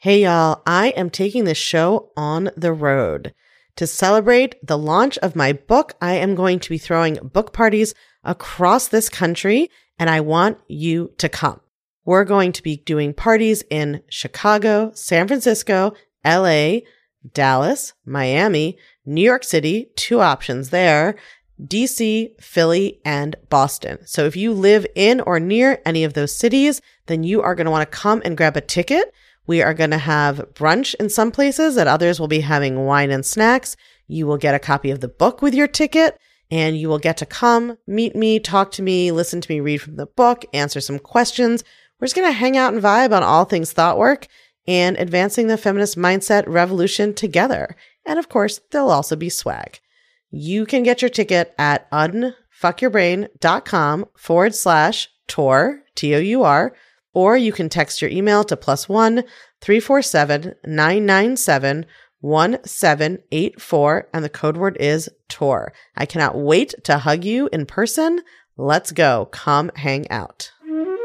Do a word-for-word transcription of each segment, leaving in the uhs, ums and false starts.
Hey y'all, I am taking this show on the road. To celebrate the launch of my book, I am going to be throwing book parties across this country, and I want you to come. We're going to be doing parties in Chicago, San Francisco, L A, Dallas, Miami, New York City, two options there, D C, Philly, and Boston. So if you live in or near any of those cities, then you are going to want to come and grab a ticket. We are going to have brunch in some places, at others we'll be having wine and snacks. You will get a copy of the book with your ticket, and you will get to come, meet me, talk to me, listen to me read from the book, answer some questions. We're just going to hang out and vibe on all things thought work and advancing the feminist mindset revolution together. And of course, there'll also be swag. You can get your ticket at unfuckyourbrain.com forward slash tour, T O U R, or you can text your email to plus one three four seven nine nine seven one seven eight four, and the code word is tour. I cannot wait to hug you in person. Let's go. Come hang out.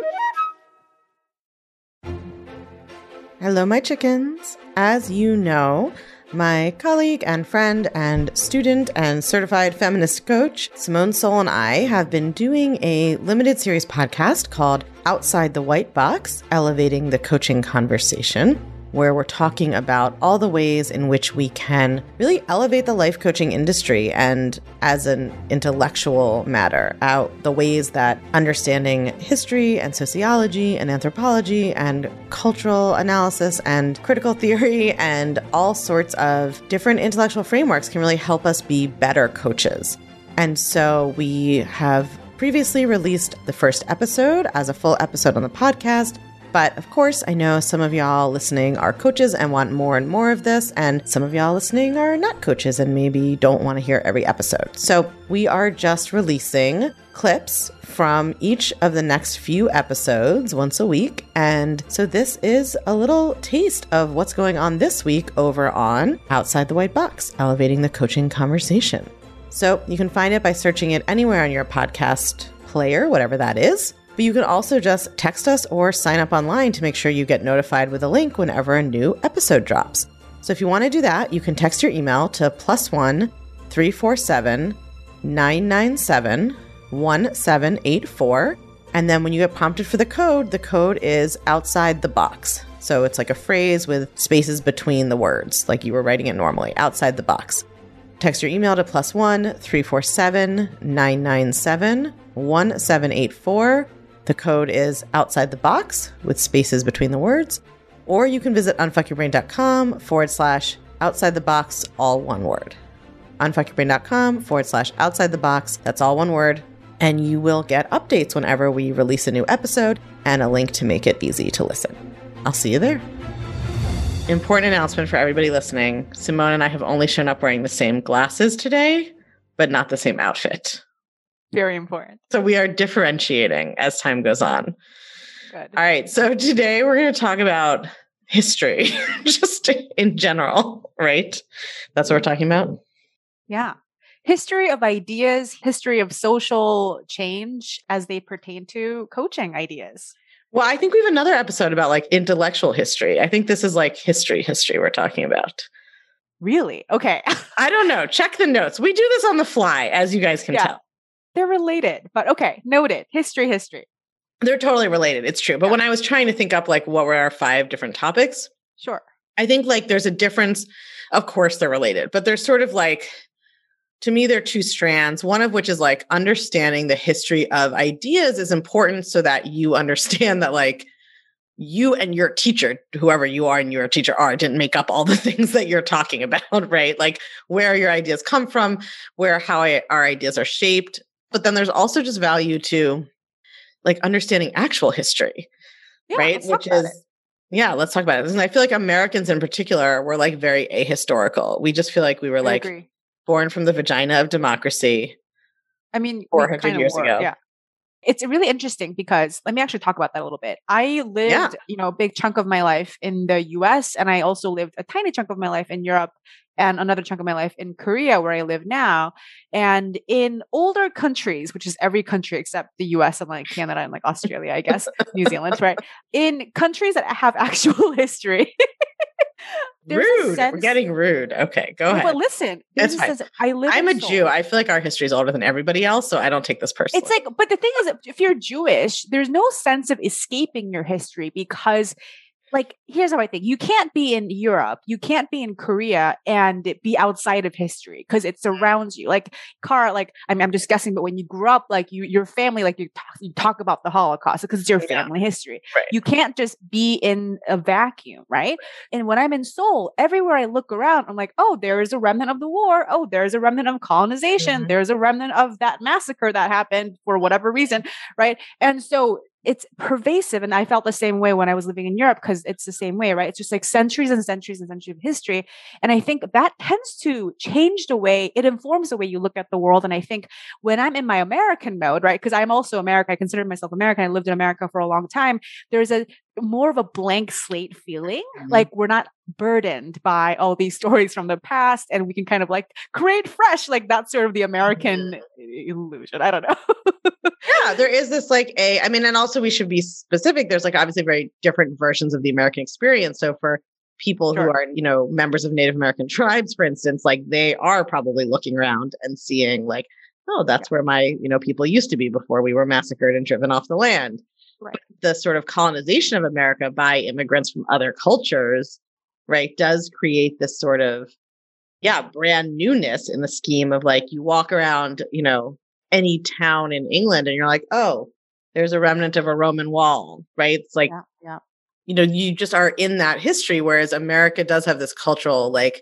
Hello, my chickens. As you know, my colleague and friend and student and certified feminist coach, Simone Seol, and I have been doing a limited series podcast called Outside the White Box, Elevating the Coaching Conversation, where we're talking about all the ways in which we can really elevate the life coaching industry and as an intellectual matter, out the ways that understanding history and sociology and anthropology and cultural analysis and critical theory and all sorts of different intellectual frameworks can really help us be better coaches. And so we have previously released the first episode as a full episode on the podcast. But of course, I know some of y'all listening are coaches and want more and more of this, and some of y'all listening are not coaches and maybe don't want to hear every episode. So we are just releasing clips from each of the next few episodes once a week. And so this is a little taste of what's going on this week over on Outside the White Box, Elevating the Coaching Conversation. So you can find it by searching it anywhere on your podcast player, whatever that is. But you can also just text us or sign up online to make sure you get notified with a link whenever a new episode drops. So if you want to do that, you can text your email to plus one three four seven nine nine seven one seven eight four. And then when you get prompted for the code, the code is outside the box. So it's like a phrase with spaces between the words, like you were writing it normally, outside the box. Text your email to plus one three four seven nine nine seven one seven eight four. The code is outside the box with spaces between the words. Or you can visit unfuckyourbrain.com forward slash outside the box, all one word. Unfuckyourbrain.com forward slash outside the box. That's all one word. And you will get updates whenever we release a new episode and a link to make it easy to listen. I'll see you there. Important announcement for everybody listening. Simone and I have only shown up wearing the same glasses today, but not the same outfit. Very important. So we are differentiating as time goes on. Good. All right. So today we're going to talk about history, just in general, right? That's what we're talking about? Yeah. History of ideas, history of social change as they pertain to coaching ideas. Well, I think we have another episode about like intellectual history. I think this is like history, history we're talking about. Really? Okay. I don't know. Check the notes. We do this on the fly, as you guys can yeah. tell. They're related, but okay. Noted. History, history. They're totally related. It's true. But yeah. When I was trying to think up like what were our five different topics, sure. I think like there's a difference. Of course they're related, but there's sort of like, to me, there are two strands, one of which is like understanding the history of ideas is important so that you understand that like you and your teacher, whoever you are and your teacher are, didn't make up all the things that you're talking about, right? Like where your ideas come from, where how I, our ideas are shaped. But then there's also just value to like understanding actual history, yeah, right? Which is, it. yeah, let's talk about it. And I feel like Americans in particular were like very ahistorical. We just feel like we were I like agree. born from the vagina of democracy. I mean, four hundred years were, ago. Yeah. It's really interesting because let me actually talk about that a little bit. I lived, yeah. you know, a big chunk of my life in the U S and I also lived a tiny chunk of my life in Europe and another chunk of my life in Korea, where I live now. And in older countries, which is every country except the U S and like Canada and like Australia, I guess, New Zealand, right? In countries that have actual history, There's a Rude. sense. We're getting rude. Okay, go No, ahead. but listen, there's It's a fine. sense. I live I'm a in Seoul. Jew. I feel like our history is older than everybody else, so I don't take this personally. It's like, but the thing is, if you're Jewish, there's no sense of escaping your history because, like, here's how I think. You can't be in Europe, you can't be in Korea and be outside of history because it surrounds you. Like, Cara, like, I mean, I'm just guessing, but when you grew up, like, you, your family, like, you talk, you talk about the Holocaust because it's your Yeah. family history. Right. You can't just be in a vacuum, right? And when I'm in Seoul, everywhere I look around, I'm like, oh, there is a remnant of the war. Oh, there's a remnant of colonization. Mhm. There's a remnant of that massacre that happened for whatever reason, right? And so it's pervasive. And I felt the same way when I was living in Europe because it's the same way, right? It's just like centuries and centuries and centuries of history. And I think that tends to change the way it informs the way you look at the world. And I think when I'm in my American mode, right? Because I'm also American, I consider myself American. I lived in America for a long time. There's a more of a blank slate feeling. Mhm. Like we're not burdened by all these stories from the past and we can kind of like create fresh. Like that's sort of the American illusion. I don't know. Yeah, there is this like a, I mean, and also we should be specific. There's like obviously very different versions of the American experience. So for people Sure. who are, you know, members of Native American tribes, for instance, like they are probably looking around and seeing like, oh, that's where my, you know, people used to be before we were massacred and driven off the land. Right. But the sort of colonization of America by immigrants from other cultures, right, does create this sort of, yeah, brand newness in the scheme of like you walk around, you know, any town in England and you're like, oh, there's a remnant of a Roman wall, right? It's like, Yeah, yeah. you know, you just are in that history, whereas America does have this cultural like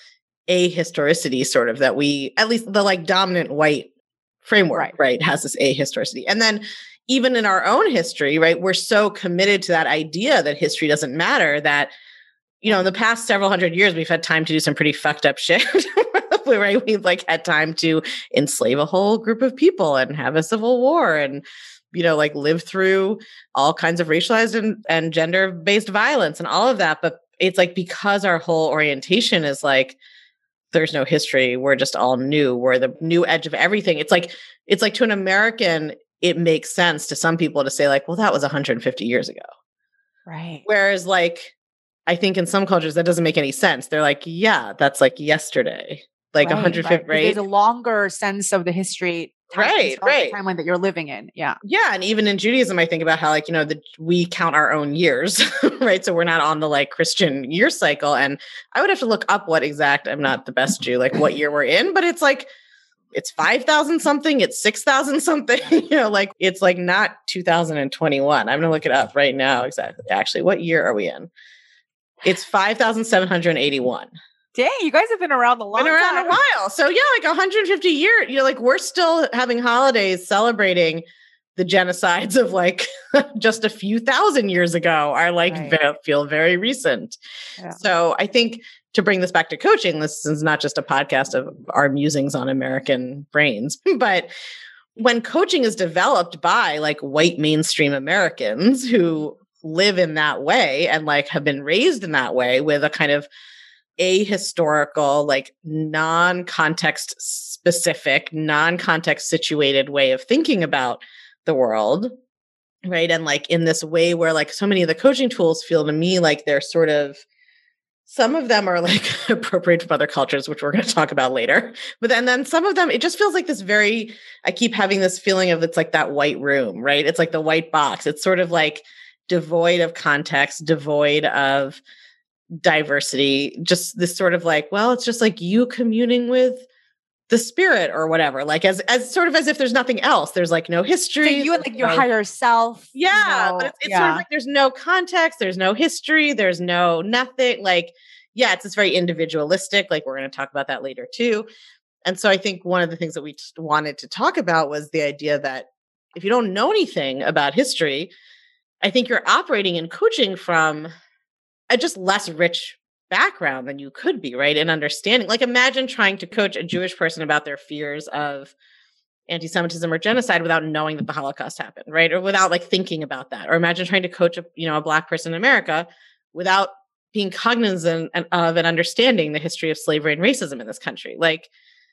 ahistoricity sort of that we, at least the like dominant white framework, Right. right, has this ahistoricity. And then even in our own history, right, we're so committed to that idea that history doesn't matter that, you know, in the past several hundred years, we've had time to do some pretty fucked up shit. Right? We've like had time to enslave a whole group of people and have a civil war and, you know, like live through all kinds of racialized and, and gender-based violence and all of that. But it's like because our whole orientation is like, there's no history. We're just all new. We're the new edge of everything. It's like, it's like to an American, it makes sense to some people to say like, well, that was one hundred fifty years ago. Right. Whereas like, I think in some cultures that doesn't make any sense. They're like, yeah, that's like yesterday. Like right, one hundred fifty, right? right? There's a longer sense of the history, time, right, right, timeline that you're living in. Yeah, yeah, and even in Judaism, I think about how like you know the we count our own years, right? So we're not on the like Christian year cycle, and I would have to look up what exact. I'm not the best Jew, like what year we're in, but it's like it's five thousand something, it's six thousand something, you know, like it's like not two thousand twenty-one. I'm gonna look it up right now exactly. Actually, what year are we in? It's five thousand seven hundred eighty-one. Dang, you guys have been around a long been around time. a while. So yeah, like one hundred fifty years, you know, like we're still having holidays celebrating the genocides of like just a few thousand years ago are like Right. ve- feel very recent. Yeah. So I think to bring this back to coaching, this is not just a podcast of our musings on American brains, but when coaching is developed by like white mainstream Americans who live in that way and like have been raised in that way with a kind of ahistorical, like non-context specific, non-context situated way of thinking about the world, right? And like in this way where like so many of the coaching tools feel to me like they're sort of, some of them are like appropriate from other cultures, which we're going to talk about later. But then, then some of them, it just feels like this very, I keep having this feeling of it's like that white room, right? It's like the white box. It's sort of like devoid of context, devoid of diversity, just this sort of like, well, it's just like you communing with the spirit or whatever, like as as sort of as if there's nothing else. There's like no history. So you and like your no, higher self. yeah, you know, but it's, it's yeah. sort of like there's no context, there's no history, there's no nothing. Like, yeah, it's it's very individualistic. Like we're going to talk about that later too. And so I think one of the things that we just wanted to talk about was the idea that if you don't know anything about history, I think you're operating and coaching from a just less rich background than you could be, right? And understanding, like imagine trying to coach a Jewish person about their fears of anti-Semitism or genocide without knowing that the Holocaust happened, right? Or without like thinking about that. Or imagine trying to coach a, you know, a Black person in America without being cognizant of and understanding the history of slavery and racism in this country. Like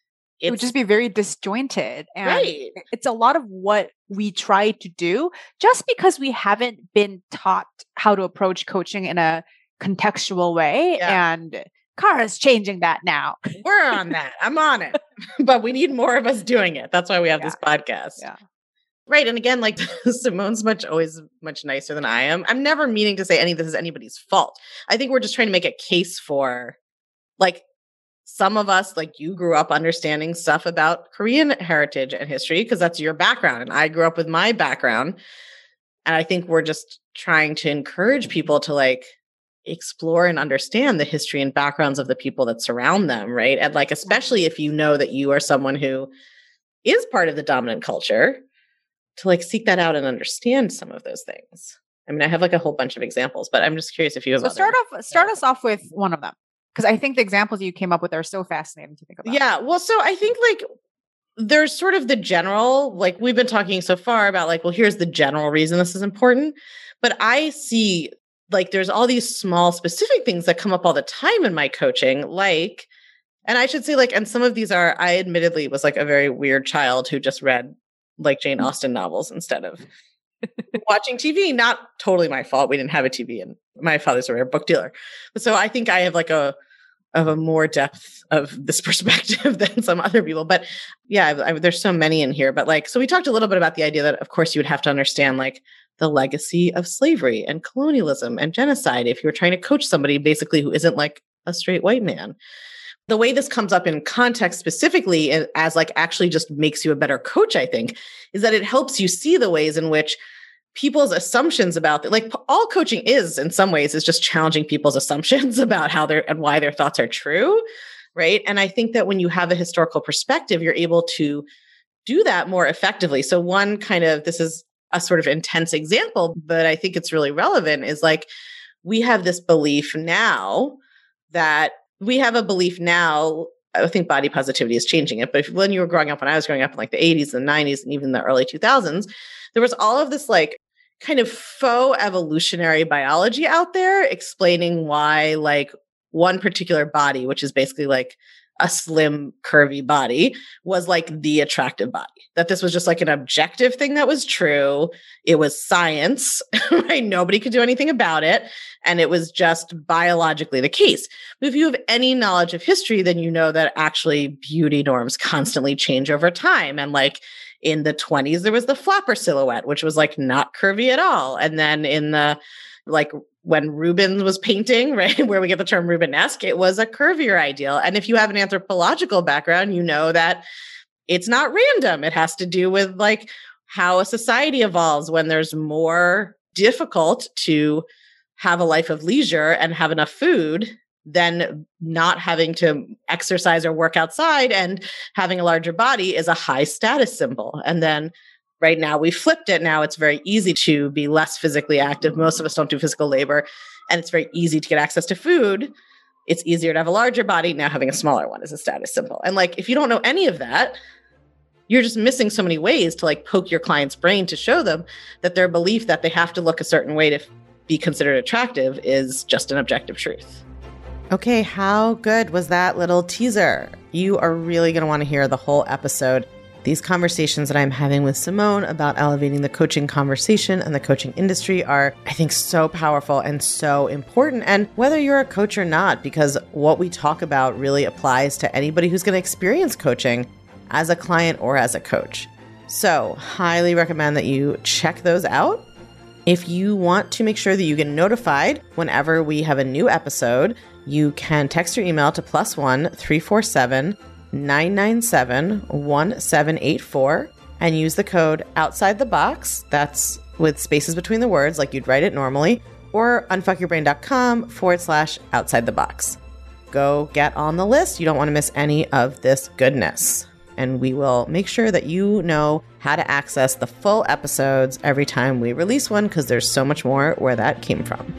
it would just be very disjointed. And right. it's a lot of what we try to do just because we haven't been taught how to approach coaching in a contextual way. Yeah. And Kara's changing that now. We're on that. I'm on it. But we need more of us doing it. That's why we have Yeah. this podcast. Yeah. Right. And again, like Simone's much always much nicer than I am. I'm never meaning to say any of this is anybody's fault. I think we're just trying to make a case for, like, some of us, like you grew up understanding stuff about Korean heritage and history because that's your background. And I grew up with my background. And I think we're just trying to encourage people to like explore and understand the history and backgrounds of the people that surround them, right? And like, especially if you know that you are someone who is part of the dominant culture, to like seek that out and understand some of those things. I mean, I have like a whole bunch of examples, but I'm just curious if you have. So start off, start us off with one of them, because I think the examples you came up with are so fascinating to think about. Yeah, well, so I think like there's sort of the general, like we've been talking so far about like, well, here's the general reason this is important, but I see like there's all these small specific things that come up all the time in my coaching, like, and I should say like, and some of these are, I admittedly was like a very weird child who just read like Jane Austen novels instead of watching T V. Not totally my fault. We didn't have a T V and my father's a rare book dealer. So I think I have like a, of a more depth of this perspective than some other people. But yeah, I, I, there's so many in here. But like, so we talked a little bit about the idea that of course you would have to understand like the legacy of slavery and colonialism and genocide if you're trying to coach somebody basically who isn't like a straight white man. The way this comes up in context specifically as like actually just makes you a better coach, I think, is that it helps you see the ways in which people's assumptions about the, like all coaching is in some ways is just challenging people's assumptions about how their and why their thoughts are true. Right. And I think that when you have a historical perspective, you're able to do that more effectively. So one kind of, this is a sort of intense example, but I think it's really relevant is like, we have this belief now that we have a belief now, I think body positivity is changing it. But if, when you were growing up, when I was growing up in like the eighties and nineties and even the early two thousands, there was all of this like kind of faux evolutionary biology out there explaining why like one particular body, which is basically like a slim, curvy body, was like the attractive body. That this was just like an objective thing that was true. It was science, right? Nobody could do anything about it. And it was just biologically the case. But if you have any knowledge of history, then you know that actually beauty norms constantly change over time. And like in the twenties, there was the flapper silhouette, which was like not curvy at all. And then in the like when Rubens was painting, right, where we get the term Rubenesque, it was a curvier ideal. And if you have an anthropological background, you know that it's not random. It has to do with like how a society evolves when there's more difficult to have a life of leisure and have enough food than not having to exercise or work outside, and having a larger body is a high status symbol. And then right now we flipped it. Now it's very easy to be less physically active. Most of us don't do physical labor, and it's very easy to get access to food. It's easier to have a larger body. Now having a smaller one is a status symbol. And like, if you don't know any of that, you're just missing so many ways to like poke your client's brain to show them that their belief that they have to look a certain way to be considered attractive is just an objective truth. Okay, how good was that little teaser? You are really going to want to hear the whole episode. These conversations that I'm having with Simone about elevating the coaching conversation and the coaching industry are, I think, so powerful and so important. And whether you're a coach or not, because what we talk about really applies to anybody who's going to experience coaching as a client or as a coach. So, highly recommend that you check those out. If you want to make sure that you get notified whenever we have a new episode, you can text your email to plus one three four seven nine nine seven one seven eight four and use the code outside the box. That's with spaces between the words like you'd write it normally, or unfuckyourbrain.com forward slash outside the box. Go get on the list. You don't want to miss any of this goodness. And we will make sure that you know how to access the full episodes every time we release one, because there's so much more where that came from.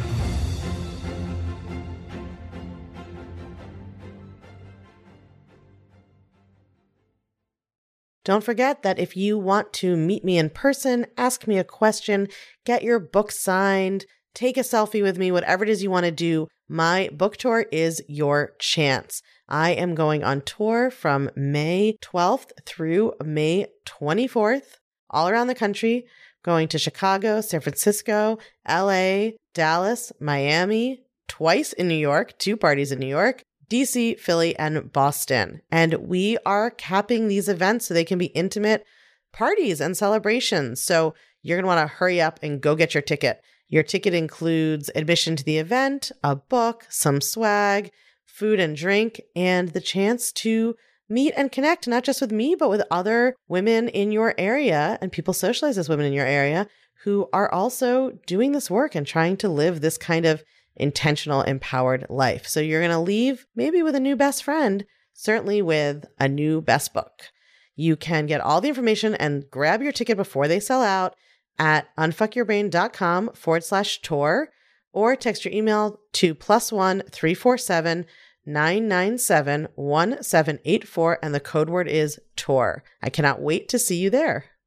Don't forget that if you want to meet me in person, ask me a question, get your book signed, take a selfie with me, whatever it is you want to do, my book tour is your chance. I am going on tour from May twelfth through May twenty-fourth, all around the country, going to Chicago, San Francisco, L A, Dallas, Miami, twice in New York, two parties in New York, D C, Philly, and Boston. And we are capping these events so they can be intimate parties and celebrations. So you're going to want to hurry up and go get your ticket. Your ticket includes admission to the event, a book, some swag, food and drink, and the chance to meet and connect, not just with me, but with other women in your area and people socialized as women in your area who are also doing this work and trying to live this kind of intentional, empowered life. So you're going to leave maybe with a new best friend, certainly with a new best book. You can get all the information and grab your ticket before they sell out at unfuckyourbrain.com forward slash tour, or text your email to plus one three four seven nine nine seven one seven eight four, and the code word is tour. I cannot wait to see you there.